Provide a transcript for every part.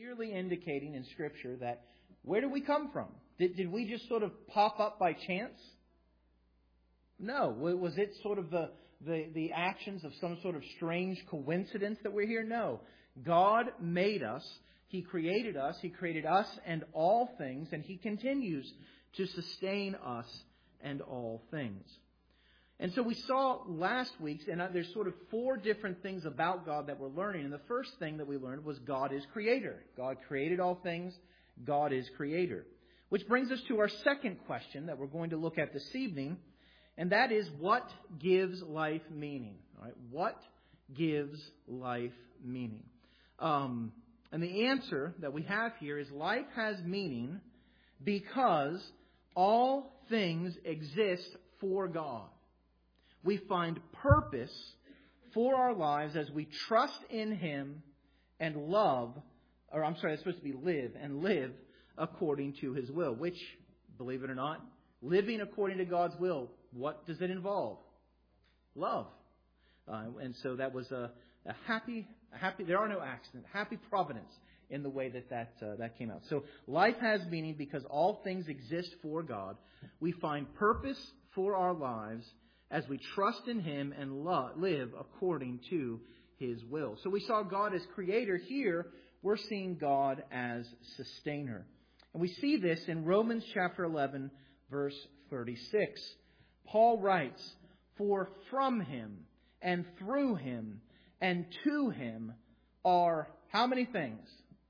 clearly indicating in Scripture that where do we come from? Did we just sort of pop up by chance? No. Was it sort of the actions of some sort of strange coincidence that we're here? No. God made us. He created us. He created us and all things, and He continues to sustain us and all things. And so we saw last week, and there's sort of 4 different things about God that we're learning. And the first thing that we learned was God is creator. God created all things. God is creator. Which brings us to our second question that we're going to look at this evening, and that is, what gives life meaning? All right, what gives life meaning? And the answer that we have here is life has meaning because all things exist for God. We find purpose for our lives as we trust in Him and it's supposed to be live and live according to His will, which, believe it or not, living according to God's will, what does it involve? Love. And so that was a happy, there are no accidents, happy providence in the way that came out. So life has meaning because all things exist for God. We find purpose for our lives as we trust in Him and live according to His will. So we saw God as creator. Here, we're seeing God as sustainer. And we see this in Romans chapter 11, verse 36. Paul writes, "For from Him and through Him and to Him are" how many things?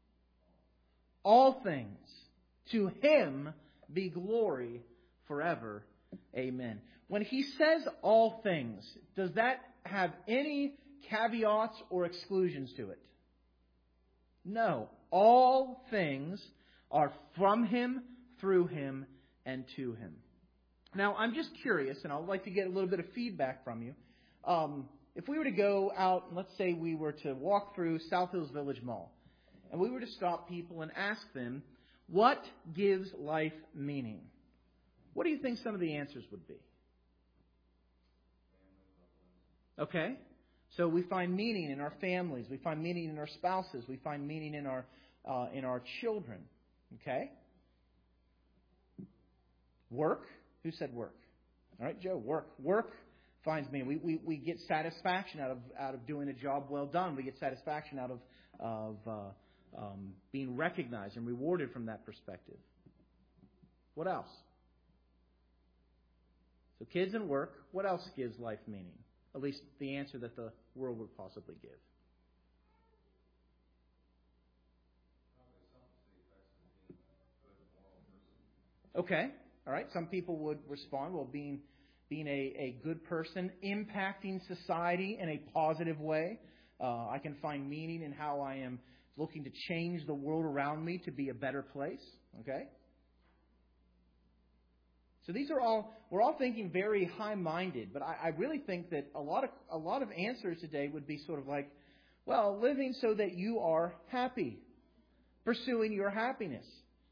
All things. To Him be glory forever. Amen. When he says all things, does that have any caveats or exclusions to it? No. All things are from Him, through Him, and to Him. Now, I'm just curious, and I'd like to get a little bit of feedback from you. If we were to go out, and let's say we were to walk through South Hills Village Mall, and we were to stop people and ask them, what gives life meaning? What do you think some of the answers would be? Okay? So we find meaning in our families. We find meaning in our spouses. We find meaning in our children. Okay? Work. Who said work? All right, Joe. Work. Work finds meaning. We get satisfaction out of doing a job well done. We get satisfaction out of being recognized and rewarded from that perspective. What else? So kids and work. What else gives life meaning? At least the answer that the world would possibly give. Okay. All right. Some people would respond, well, being a good person, impacting society in a positive way. I can find meaning in how I am looking to change the world around me to be a better place. Okay. So we're all thinking very high-minded, but I really think that a lot of answers today would be sort of like, well, living so that you are happy, pursuing your happiness,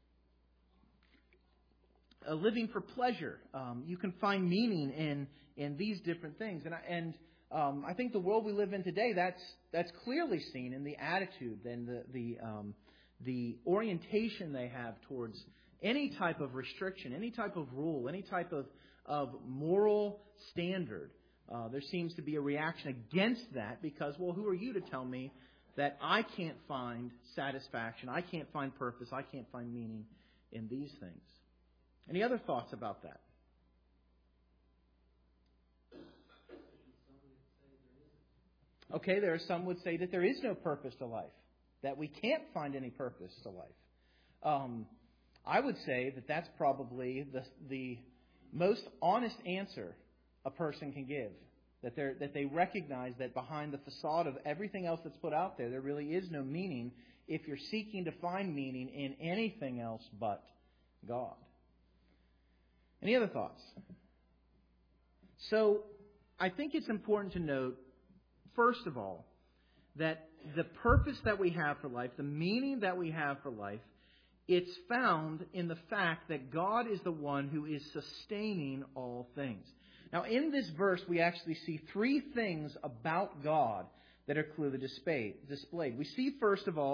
living for pleasure. You can find meaning in these different things, and I think the world we live in today, that's clearly seen in the attitude and the orientation they have towards any type of restriction, any type of rule, any type of moral standard. There seems to be a reaction against that because, well, who are you to tell me that I can't find satisfaction, I can't find purpose, I can't find meaning in these things? Any other thoughts about that? Okay, there are some would say that there is no purpose to life, that we can't find any purpose to life. I would say that that's probably the most honest answer a person can give. That they recognize that behind the facade of everything else that's put out there really is no meaning if you're seeking to find meaning in anything else but God. Any other thoughts? So I think it's important to note, first of all, that the purpose that we have for life, the meaning that we have for life, it's found in the fact that God is the one who is sustaining all things. Now, in this verse, we actually see 3 things about God that are clearly displayed. We see, first of all,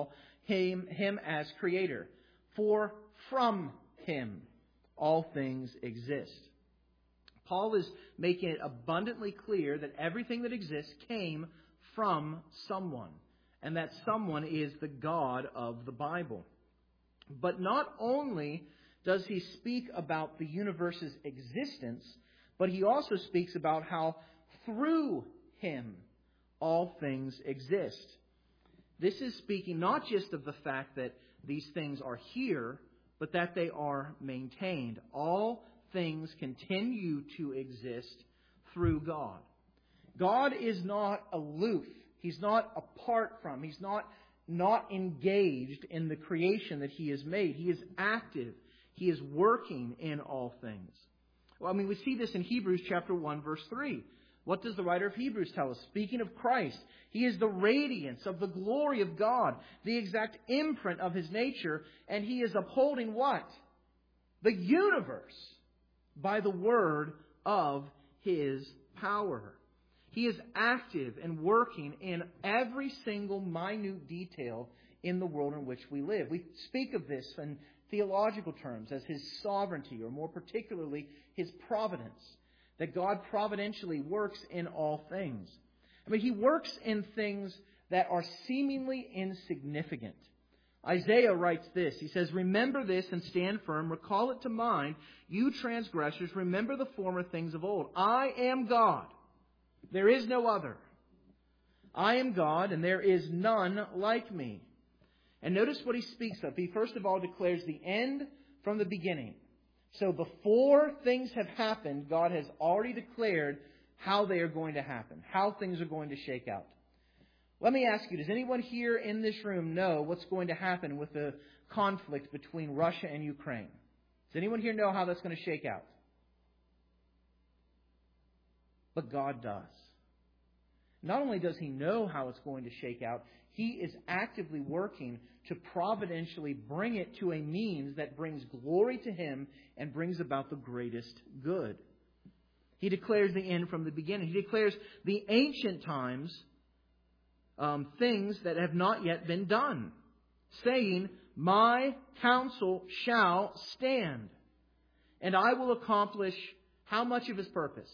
Him as Creator. For from Him all things exist. Paul is making it abundantly clear that everything that exists came from someone, and that someone is the God of the Bible. But not only does he speak about the universe's existence, but he also speaks about how through Him all things exist. This is speaking not just of the fact that these things are here, but that they are maintained. All things continue to exist through God. God is not aloof. He's not apart from. He's not engaged in the creation that He has made. He is active. He is working in all things. Well, we see this in Hebrews chapter 1, verse 3. What does the writer of Hebrews tell us? Speaking of Christ, He is the radiance of the glory of God, the exact imprint of His nature, and He is upholding what? The universe by the word of His power. He is active and working in every single minute detail in the world in which we live. We speak of this in theological terms as His sovereignty, or more particularly, His providence. That God providentially works in all things. He works in things that are seemingly insignificant. Isaiah writes this. He says, "Remember this and stand firm. Recall it to mind, you transgressors. Remember the former things of old. I am God. There is no other. I am God, and there is none like me." And notice what he speaks of. He first of all declares the end from the beginning. So before things have happened, God has already declared how they are going to happen, how things are going to shake out. Let me ask you, does anyone here in this room know what's going to happen with the conflict between Russia and Ukraine? Does anyone here know how that's going to shake out? But God does. Not only does He know how it's going to shake out, He is actively working to providentially bring it to a means that brings glory to Him and brings about the greatest good. He declares the end from the beginning. He declares the ancient times things that have not yet been done, saying, "My counsel shall stand, and I will accomplish" how much of His purpose?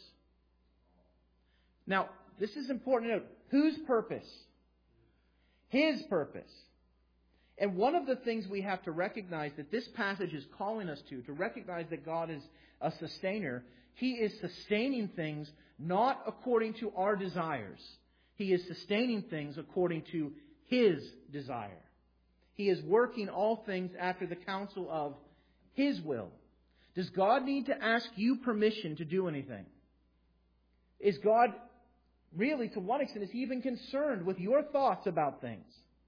Now, this is important to note. Whose purpose? His purpose. And one of the things we have to recognize that this passage is calling us to recognize that God is a sustainer. He is sustaining things not according to our desires. He is sustaining things according to His desire. He is working all things after the counsel of His will. Does God need to ask you permission to do anything? Is God really, to one extent, is He even concerned with your thoughts about things?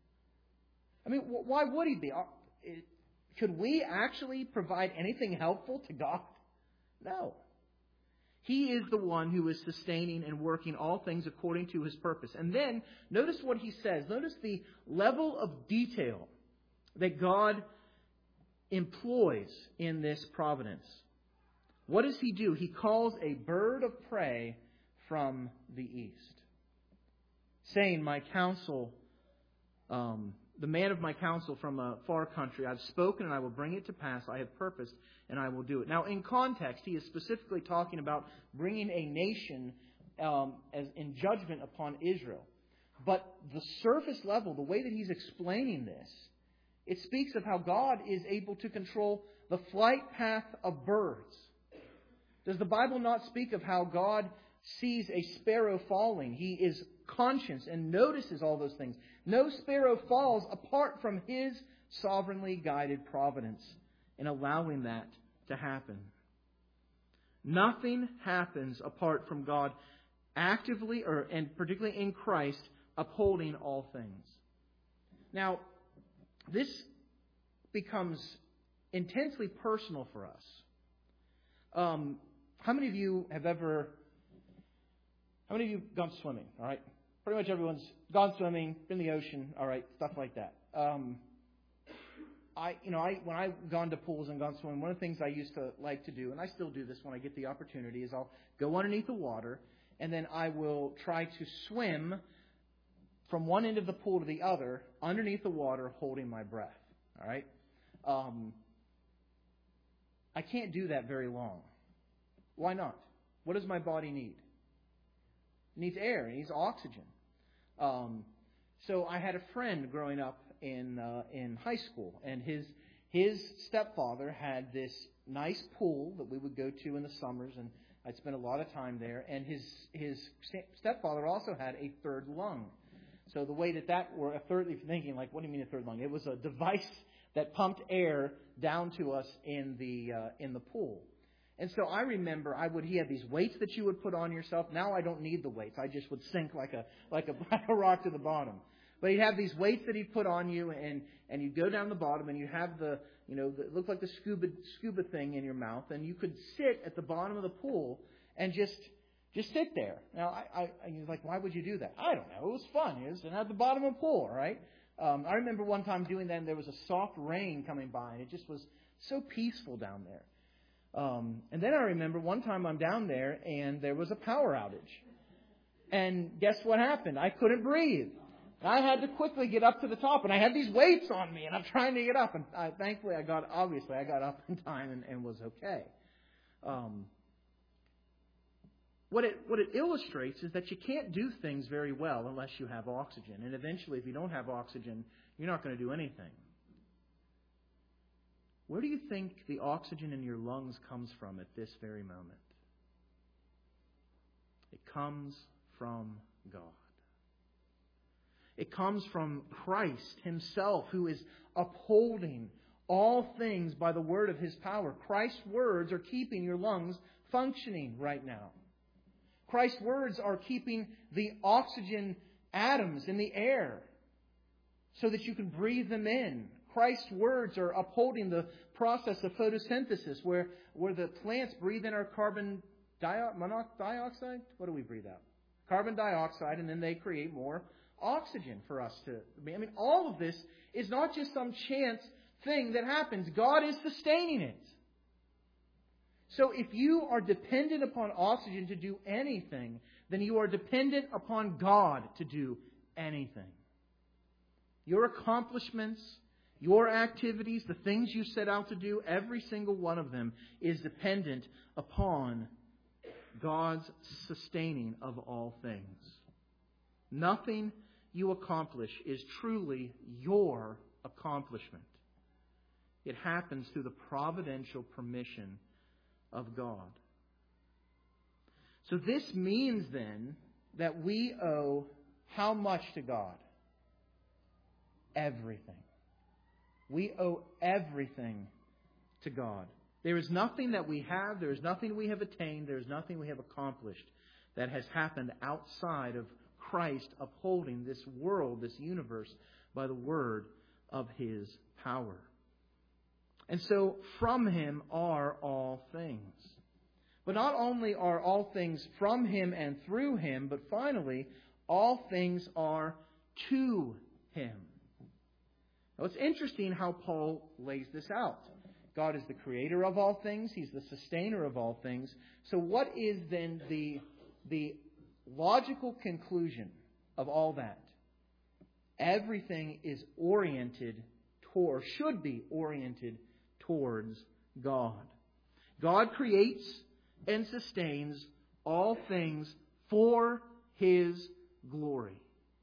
Why would He be? Could we actually provide anything helpful to God? No. He is the one who is sustaining and working all things according to His purpose. And then, notice what he says. Notice the level of detail that God employs in this providence. What does He do? He calls a bird of prey from the east, saying, "My counsel, the man of my counsel from a far country, I've spoken and I will bring it to pass. I have purposed and I will do it." Now, in context, he is specifically talking about bringing a nation as in judgment upon Israel. But the surface level, the way that he's explaining this, it speaks of how God is able to control the flight path of birds. Does the Bible not speak of how God sees a sparrow falling? He is conscious and notices all those things. No sparrow falls apart from His sovereignly guided providence in allowing that to happen. Nothing happens apart from God actively, and particularly in Christ, upholding all things. Now, this becomes intensely personal for us. How many of you have gone swimming? All right, pretty much everyone's gone swimming, been in the ocean. All right, stuff like that. When I've gone to pools and gone swimming, one of the things I used to like to do, and I still do this when I get the opportunity, is I'll go underneath the water and then I will try to swim from one end of the pool to the other, underneath the water, holding my breath. All right? I can't do that very long. Why not? What does my body need? It needs air. It needs oxygen. So I had a friend growing up in high school, and his stepfather had this nice pool that we would go to in the summers, and I'd spend a lot of time there. And his stepfather also had a third lung. So the way that were a third, if you're thinking like, what do you mean a third lung? It was a device that pumped air down to us in the pool. And so I remember he had these weights that you would put on yourself. Now I don't need the weights. I just would sink like a rock to the bottom. But he'd have these weights that he'd put on you, and you'd go down the bottom, and you have it looked like the scuba thing in your mouth, and you could sit at the bottom of the pool and just sit there. Now, you're like, why would you do that? I don't know. It was fun. It was at the bottom of the pool, right? I remember one time doing that, and there was a soft rain coming by, and it just was so peaceful down there. And then I remember one time I'm down there, and there was a power outage. And guess what happened? I couldn't breathe. I had to quickly get up to the top, and I had these weights on me, and I'm trying to get up. And thankfully, I got up in time and was okay. What it illustrates is that you can't do things very well unless you have oxygen. And eventually, if you don't have oxygen, you're not going to do anything. Where do you think the oxygen in your lungs comes from at this very moment? It comes from God. It comes from Christ Himself, who is upholding all things by the word of His power. Christ's words are keeping your lungs functioning right now. Christ's words are keeping the oxygen atoms in the air so that you can breathe them in. Christ's words are upholding the process of photosynthesis where the plants breathe in our carbon dioxide. What do we breathe out? Carbon dioxide, and then they create more oxygen for us to... all of this is not just some chance thing that happens. God is sustaining it. So if you are dependent upon oxygen to do anything, then you are dependent upon God to do anything. Your accomplishments, your activities, the things you set out to do, every single one of them is dependent upon God's sustaining of all things. Nothing you accomplish is truly your accomplishment. It happens through the providential permission of God. So this means then that we owe how much to God? Everything. We owe everything to God. There is nothing that we have, there is nothing we have attained, there is nothing we have accomplished that has happened outside of Christ upholding this world, this universe, by the word of His power. And so from Him are all things. But not only are all things from Him and through Him, but finally, all things are to Him. Now it's interesting how Paul lays this out. God is the creator of all things. He's the sustainer of all things. So what is then the logical conclusion of all that? Everything is oriented toward, should be oriented towards God. God creates and sustains all things for His glory.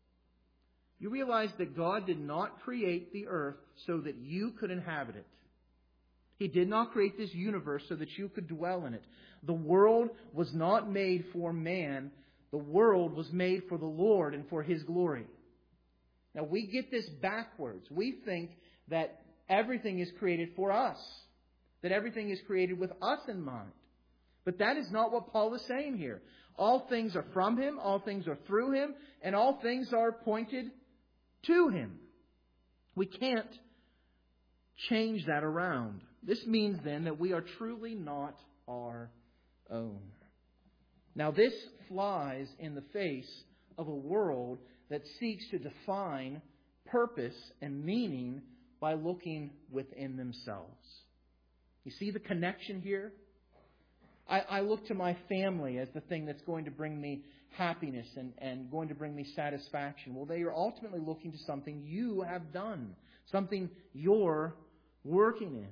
You realize that God did not create the earth so that you could inhabit it. He did not create this universe so that you could dwell in it. The world was not made for man. The world was made for the Lord and for His glory. Now we get this backwards. We think that everything is created for us. That everything is created with us in mind. But that is not what Paul is saying here. All things are from Him, all things are through Him, and all things are pointed to Him. We can't change that around. This means then that we are truly not our own. Now this flies in the face of a world that seeks to define purpose and meaning by looking within themselves. You see the connection here? I look to my family as the thing that's going to bring me happiness and going to bring me satisfaction? Well, they are ultimately looking to something you have done, something you're working in.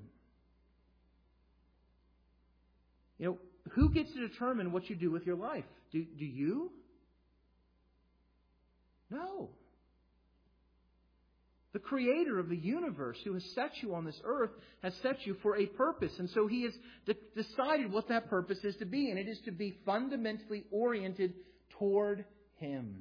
You know, who gets to determine what you do with your life? Do you? No. The Creator of the universe, who has set you on this earth, has set you for a purpose. And so He has decided what that purpose is to be. And it is to be fundamentally oriented toward Him.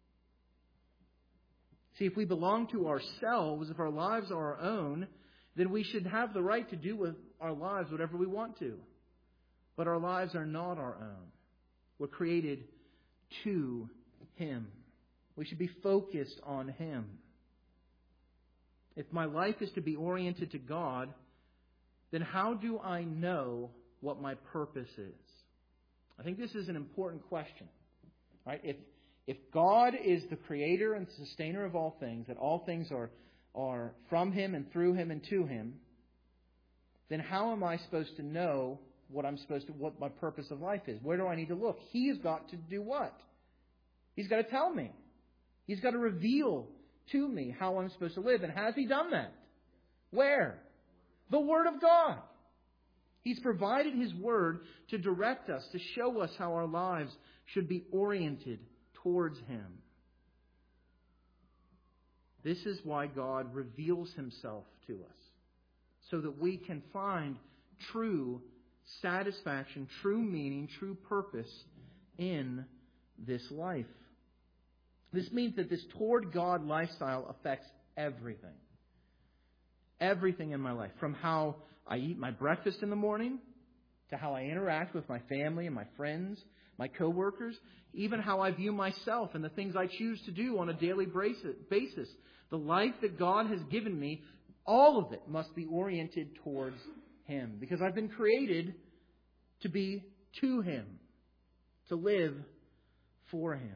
See, if we belong to ourselves, if our lives are our own, then we should have the right to do with our lives whatever we want to. But our lives are not our own. We're created to Him. We should be focused on Him. If my life is to be oriented to God, then how do I know what my purpose is? I think this is an important question. Right? If God is the Creator and sustainer of all things, that all things are from Him and through Him and to Him, then how am I supposed to know what my purpose of life is? Where do I need to look? He's got to do what? He's got to tell me. He's got to reveal to me how I'm supposed to live. And has He done that? Where? The Word of God. He's provided His Word to direct us, to show us how our lives should be oriented towards Him. This is why God reveals Himself to us, so that we can find true satisfaction, true meaning, true purpose in this life. This means that this toward God lifestyle affects everything. Everything in my life. From how I eat my breakfast in the morning, to how I interact with my family and my friends, my coworkers, even how I view myself and the things I choose to do on a daily basis. The life that God has given me, all of it must be oriented towards Him. Because I've been created to be to Him, to live for Him.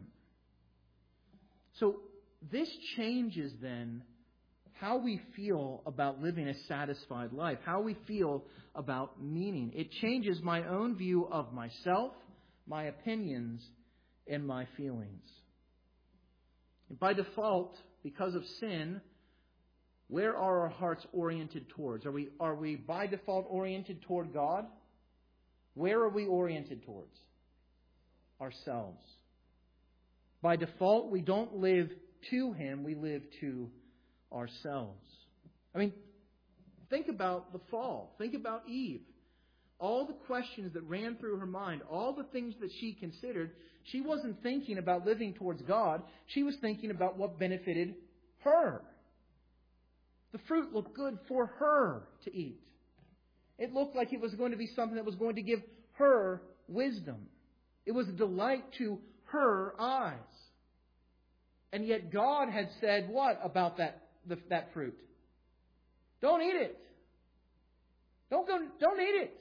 So this changes then how we feel about living a satisfied life, how we feel about meaning. It changes my own view of myself, my opinions, and my feelings. And by default, because of sin, where are our hearts oriented towards? Are we by default oriented toward God? Where are we oriented towards? Ourselves. By default, we don't live to Him, we live to ourselves. I mean, think about the fall. Think about Eve. All the questions that ran through her mind, all the things that she considered, she wasn't thinking about living towards God. She was thinking about what benefited her. The fruit looked good for her to eat. It looked like it was going to be something that was going to give her wisdom. It was a delight to her eyes. And yet God had said what about that fruit? Don't eat it. Don't eat it.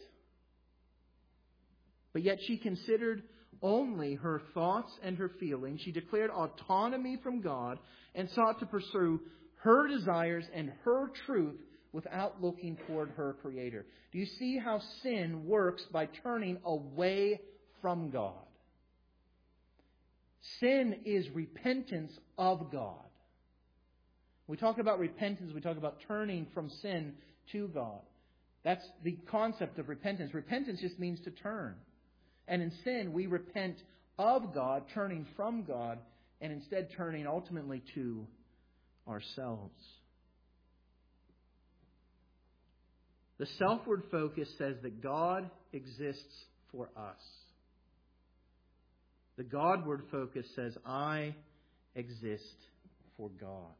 But yet she considered only her thoughts and her feelings. She declared autonomy from God and sought to pursue her desires and her truth without looking toward her Creator. Do you see how sin works by turning away from God? Sin is repentance of God. We talk about repentance, we talk about turning from sin to God. That's the concept of repentance. Repentance just means to turn. And in sin, we repent of God, turning from God, and instead turning ultimately to ourselves. The selfward focus says that God exists for us. The Godward focus says, I exist for God.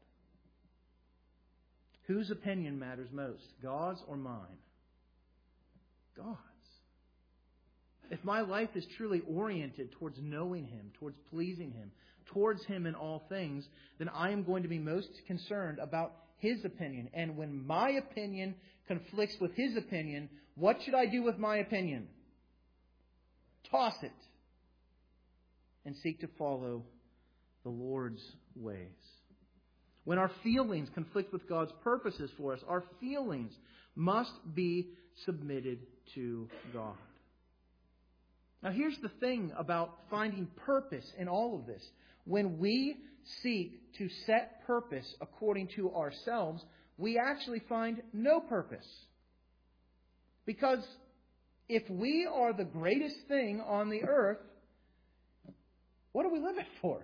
Whose opinion matters most, God's or mine? God's. If my life is truly oriented towards knowing Him, towards pleasing Him, towards Him in all things, then I am going to be most concerned about His opinion. And when my opinion conflicts with His opinion, what should I do with my opinion? Toss it. And seek to follow the Lord's ways. When our feelings conflict with God's purposes for us, our feelings must be submitted to God. Now here's the thing about finding purpose in all of this. When we seek to set purpose according to ourselves, we actually find no purpose. Because if we are the greatest thing on the earth, what do we live it for?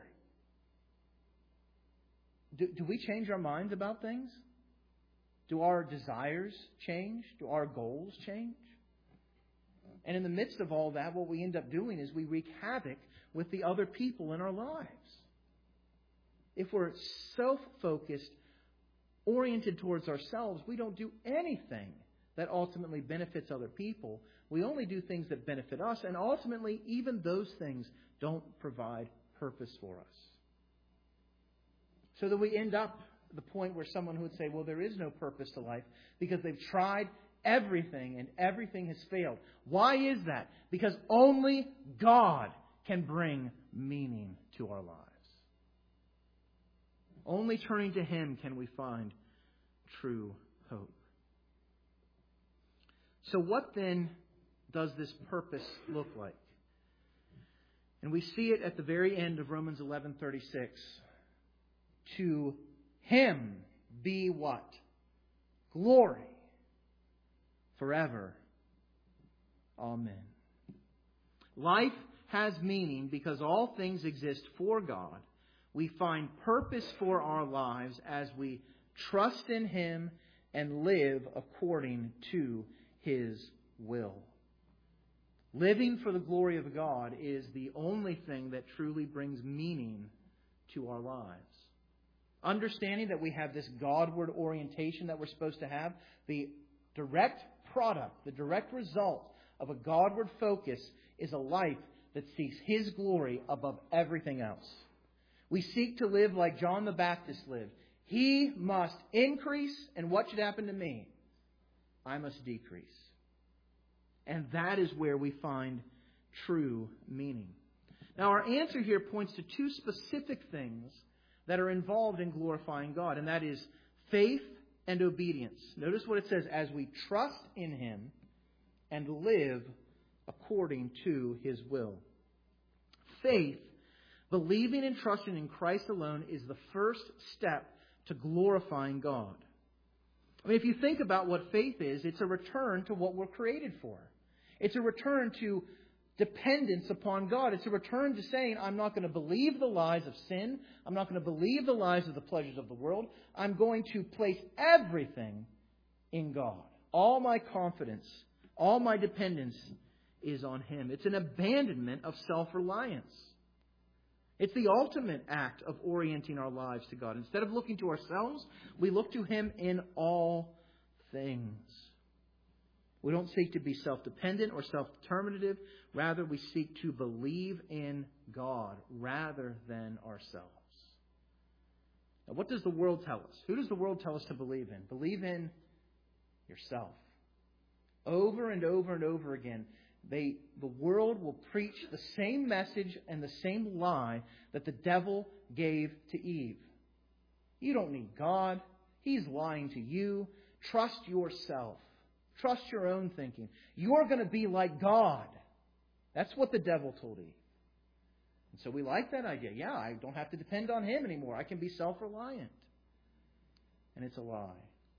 Do we change our minds about things? Do our desires change? Do our goals change? And in the midst of all that, what we end up doing is we wreak havoc with the other people in our lives. If we're self-focused, oriented towards ourselves, we don't do anything that ultimately benefits other people. We only do things that benefit us, and ultimately, even those things don't provide purpose for us. So that we end up at the point where someone who would say, well, there is no purpose to life because they've tried everything and everything has failed. Why is that? Because only God can bring meaning to our lives. Only turning to Him can we find true hope. So what then does this purpose look like? And we see it at the very end of Romans 11:36. To Him be what? Glory forever. Amen. Life has meaning because all things exist for God. We find purpose for our lives as we trust in Him and live according to His will. Living for the glory of God is the only thing that truly brings meaning to our lives. Understanding that we have this Godward orientation that we're supposed to have, the direct product, the direct result of a Godward focus is a life that seeks His glory above everything else. We seek to live like John the Baptist lived. He must increase, and what should happen to me? I must decrease. And that is where we find true meaning. Now, our answer here points to two specific things that are involved in glorifying God, and that is faith and obedience. Notice what it says, as we trust in Him and live according to His will. Faith, believing and trusting in Christ alone, is the first step to glorifying God. I mean, if you think about what faith is, it's a return to what we're created for. It's a return to dependence upon God. It's a return to saying, I'm not going to believe the lies of sin. I'm not going to believe the lies of the pleasures of the world. I'm going to place everything in God. All my confidence, all my dependence is on Him. It's an abandonment of self-reliance. It's the ultimate act of orienting our lives to God. Instead of looking to ourselves, we look to Him in all things. We don't seek to be self-dependent or self-determinative. Rather, we seek to believe in God rather than ourselves. Now, what does the world tell us? Who does the world tell us to believe in? Believe in yourself. Over and over and over again, the world will preach the same message and the same lie that the devil gave to Eve. You don't need God. He's lying to you. Trust yourself. Trust your own thinking. You're going to be like God. That's what the devil told Eve. And so we like that idea. Yeah, I don't have to depend on Him anymore. I can be self-reliant. And it's a lie.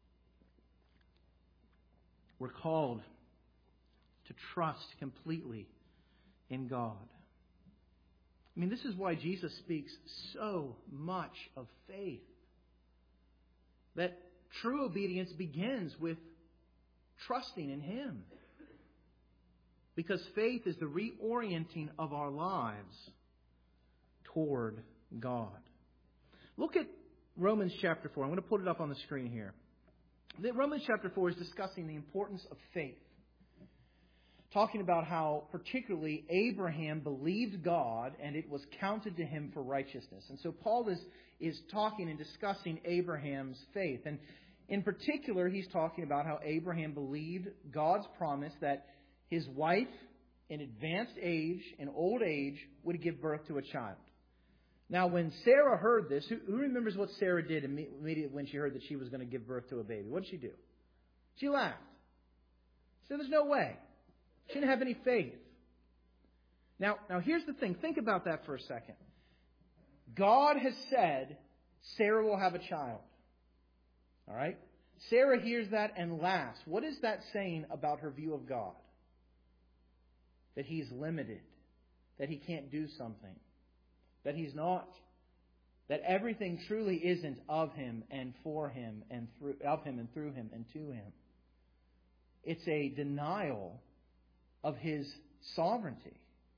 We're called to trust completely in God. I mean, this is why Jesus speaks so much of faith. That true obedience begins with trusting in Him. Because faith is the reorienting of our lives toward God. Look at Romans chapter 4. I'm going to put it up on the screen here. Romans chapter 4 is discussing the importance of faith. Talking about how particularly Abraham believed God and it was counted to him for righteousness. And so Paul is talking and discussing Abraham's faith. And in particular, he's talking about how Abraham believed God's promise that his wife, in advanced age, in old age, would give birth to a child. Now, when Sarah heard this, who remembers what Sarah did immediately when she heard that she was going to give birth to a baby? What did she do? She laughed. She said, there's no way. She didn't have any faith. Now here's the thing. Think about that for a second. God has said Sarah will have a child. All right? Sarah hears that and laughs. What is that saying about her view of God? That He's limited. That He can't do something. That He's not. That everything truly isn't of Him and for Him and of Him and through Him and to Him. It's a denial of His sovereignty.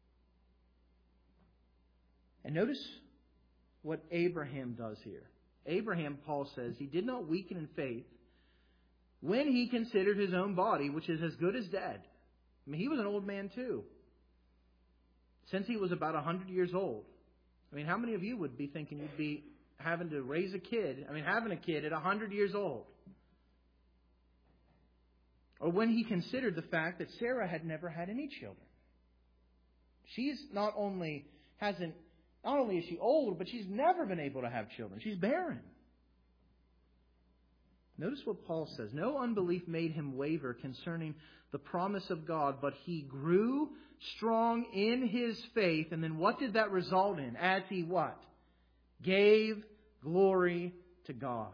And notice what Abraham does here. Abraham, Paul says, he did not weaken in faith when he considered his own body, which is as good as dead. I mean, he was an old man too. Since he was about 100 years old. I mean, how many of you would be thinking you'd be having to raise a kid, having a kid at 100 years old? Or when he considered the fact that Sarah had never had any children. She's not only is she old, but she's never been able to have children. She's barren. Notice what Paul says. No unbelief made him waver concerning the promise of God, but he grew strong in his faith. And then what did that result in? As he what? Gave glory to God.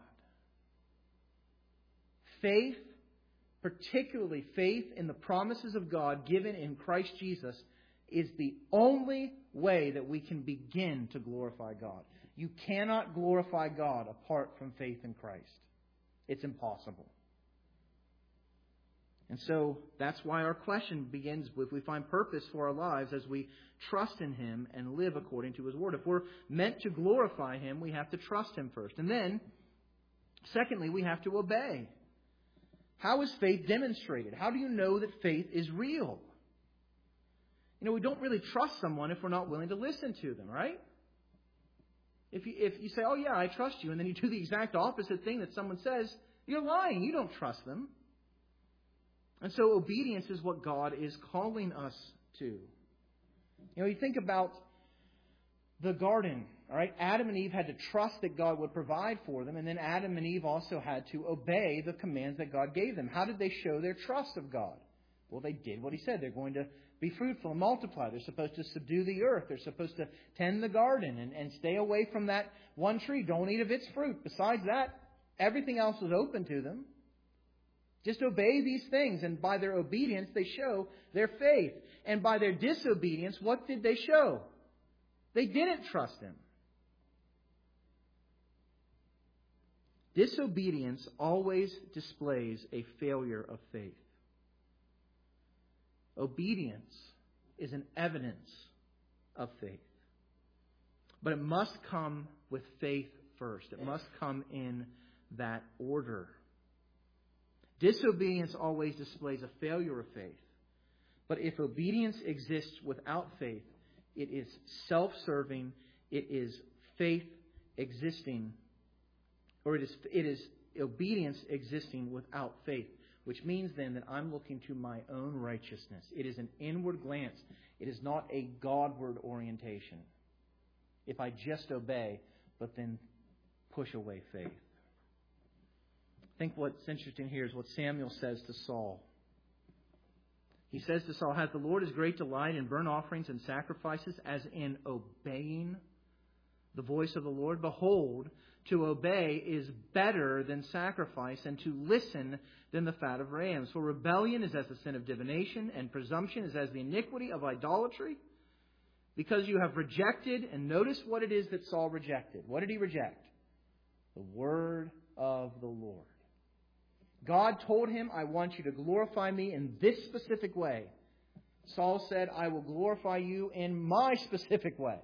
Faith, particularly faith in the promises of God given in Christ Jesus, is the only way that we can begin to glorify God. You cannot glorify God apart from faith in Christ. It's impossible. And so that's why our question begins with, we find purpose for our lives as we trust in Him and live according to His Word. If we're meant to glorify Him, we have to trust Him first. And then, secondly, we have to obey. How is faith demonstrated? How do you know that faith is real? We don't really trust someone if we're not willing to listen to them, right? If you say, oh yeah, I trust you, and then you do the exact opposite thing that someone says, you're lying. You don't trust them. And so obedience is what God is calling us to. You think about the garden, all right? Adam and Eve had to trust that God would provide for them, and then Adam and Eve also had to obey the commands that God gave them. How did they show their trust of God? Well, they did what He said. They're going to be fruitful and multiply. They're supposed to subdue the earth. They're supposed to tend the garden and stay away from that one tree. Don't eat of its fruit. Besides that, everything else was open to them. Just obey these things. And by their obedience, they show their faith. And by their disobedience, what did they show? They didn't trust Him. Disobedience always displays a failure of faith. Obedience is an evidence of faith. But it must come with faith first. It must come in that order. Disobedience always displays a failure of faith. But if obedience exists without faith, it is self-serving. It is faith existing, or it is obedience existing without faith. Which means then that I'm looking to my own righteousness. It is an inward glance. It is not a Godward orientation. If I just obey, but then push away faith. I think what's interesting here is what Samuel says to Saul. He says to Saul, "Has the Lord His great delight in burnt offerings and sacrifices as in obeying the voice of the Lord? Behold, to obey is better than sacrifice, and to listen than the fat of rams. For rebellion is as the sin of divination, and presumption is as the iniquity of idolatry. Because you have rejected," and notice what it is that Saul rejected. What did he reject? The word of the Lord. God told him, "I want you to glorify me in this specific way." Saul said, "I will glorify you in my specific way."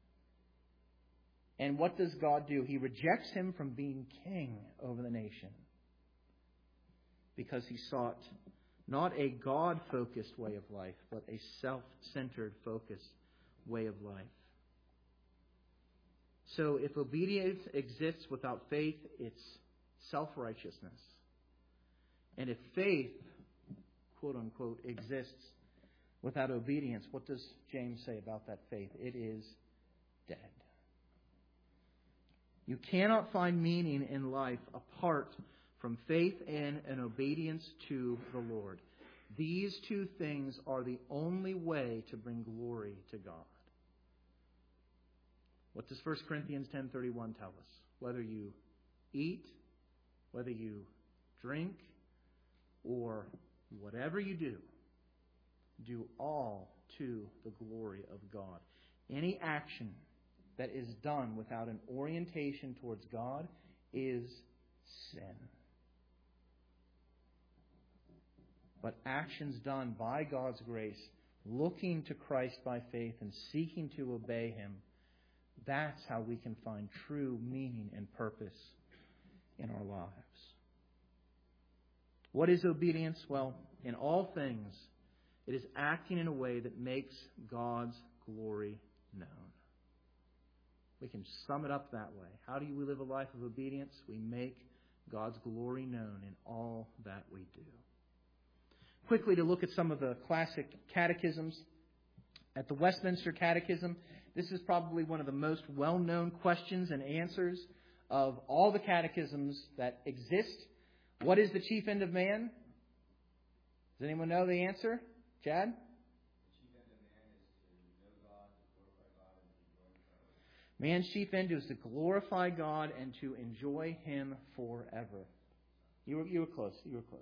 And what does God do? He rejects him from being king over the nation. Because he sought not a God-focused way of life, but a self-centered, focused way of life. So if obedience exists without faith, it's self-righteousness. And if faith, quote-unquote, exists without obedience, what does James say about that faith? It is dead. You cannot find meaning in life apart from faith in and obedience to the Lord. These two things are the only way to bring glory to God. What does 1 Corinthians 10:31 tell us? Whether you eat, whether you drink, or whatever you do, do all to the glory of God. Any action that is done without an orientation towards God is sin. But actions done by God's grace, looking to Christ by faith and seeking to obey Him, that's how we can find true meaning and purpose in our lives. What is obedience? Well, in all things, it is acting in a way that makes God's glory known. We can sum it up that way. How do we live a life of obedience? We make God's glory known in all that we do. Quickly to look at some of the classic catechisms. At the Westminster Catechism, this is probably one of the most well-known questions and answers of all the catechisms that exist. What is the chief end of man? Does anyone know the answer? Chad? The chief end of man is to know God, to glorify God, and to enjoy Him forever. Man's chief end is to glorify God and to enjoy Him forever. You were close. You were close.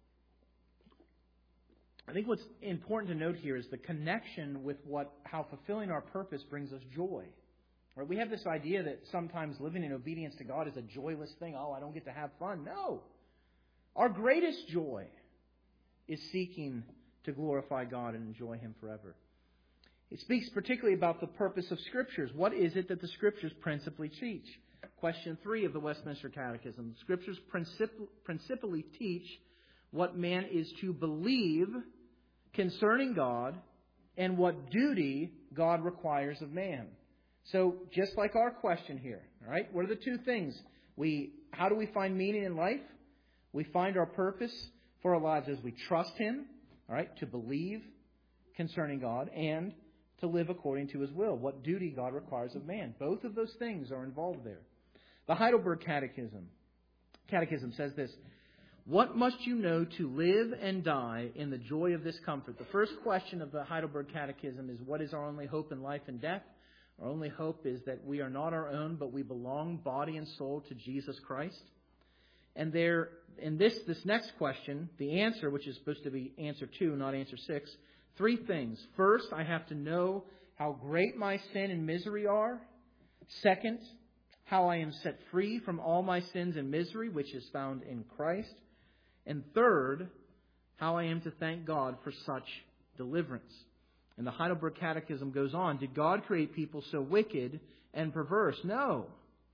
I think what's important to note here is the connection with how fulfilling our purpose brings us joy. Right? We have this idea that sometimes living in obedience to God is a joyless thing. Oh, I don't get to have fun. No. Our greatest joy is seeking to glorify God and enjoy Him forever. It speaks particularly about the purpose of Scriptures. What is it that the Scriptures principally teach? Question 3 of the Westminster Catechism. The Scriptures principally teach what man is to believe concerning God and what duty God requires of man. So, just like our question here, all right, what are the two things? How do we find meaning in life? We find our purpose for our lives as we trust Him, all right, to believe concerning God and to live according to His will, what duty God requires of man. Both of those things are involved there. The Heidelberg Catechism says this: what must you know to live and die in the joy of this comfort? The first question of the Heidelberg Catechism is, what is our only hope in life and death? Our only hope is that we are not our own, but we belong body and soul to Jesus Christ. And there, in this next question, the answer, which is supposed to be answer 2, not answer 6, 3 things. First, I have to know how great my sin and misery are. Second, how I am set free from all my sins and misery, which is found in Christ. And third, how I am to thank God for such deliverance. And the Heidelberg Catechism goes on, did God create people so wicked and perverse? No.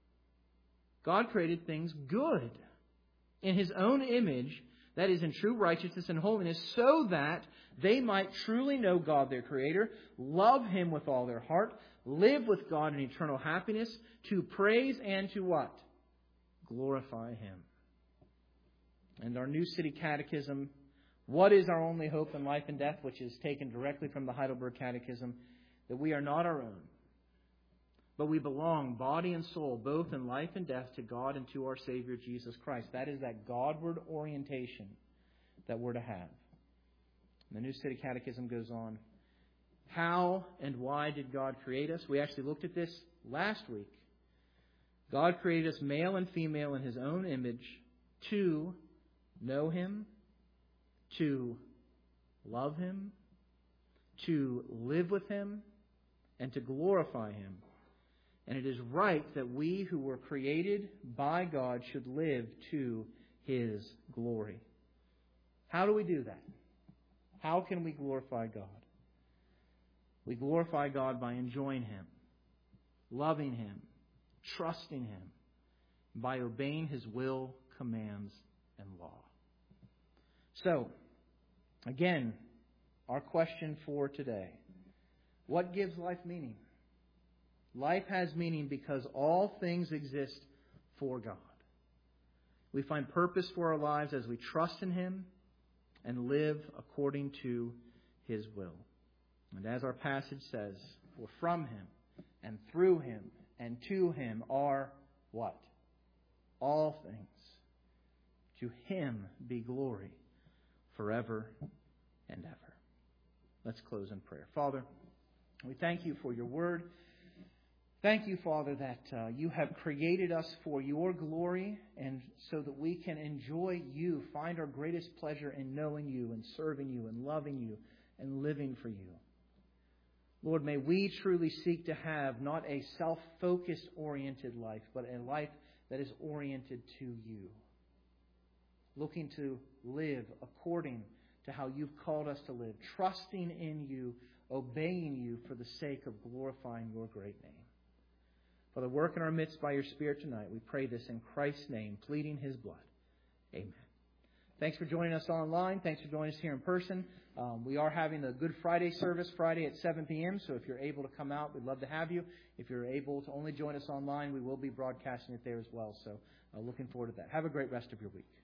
God created things good in His own image, that is, in true righteousness and holiness, so that they might truly know God, their Creator, love Him with all their heart, live with God in eternal happiness, to praise and to what? Glorify Him. And our New City Catechism, what is our only hope in life and death, which is taken directly from the Heidelberg Catechism, that we are not our own, but we belong, body and soul, both in life and death, to God and to our Savior, Jesus Christ. That is that Godward orientation that we're to have. And the New City Catechism goes on. How and why did God create us? We actually looked at this last week. God created us male and female in His own image to know Him, to love Him, to live with Him, and to glorify Him. And it is right that we who were created by God should live to His glory. How do we do that? How can we glorify God? We glorify God by enjoying Him, loving Him, trusting Him, by obeying His will, commands, and law. So, again, our question for today. What gives life meaning? Life has meaning because all things exist for God. We find purpose for our lives as we trust in Him and live according to His will. And as our passage says, for from Him and through Him and to Him are what? All things. To Him be glory forever and ever. Let's close in prayer. Father, we thank you for your word. Thank you, Father, that you have created us for your glory and so that we can enjoy you, find our greatest pleasure in knowing you and serving you and loving you and living for you. Lord, may we truly seek to have not a self-focused oriented life, but a life that is oriented to you. Looking to live according to how you've called us to live, trusting in you, obeying you for the sake of glorifying your great name. Father, work in our midst by your Spirit tonight. We pray this in Christ's name, pleading his blood. Amen. Thanks for joining us online. Thanks for joining us here in person. We are having a Good Friday service Friday at 7 p.m., so if you're able to come out, we'd love to have you. If you're able to only join us online, we will be broadcasting it there as well. So looking forward to that. Have a great rest of your week.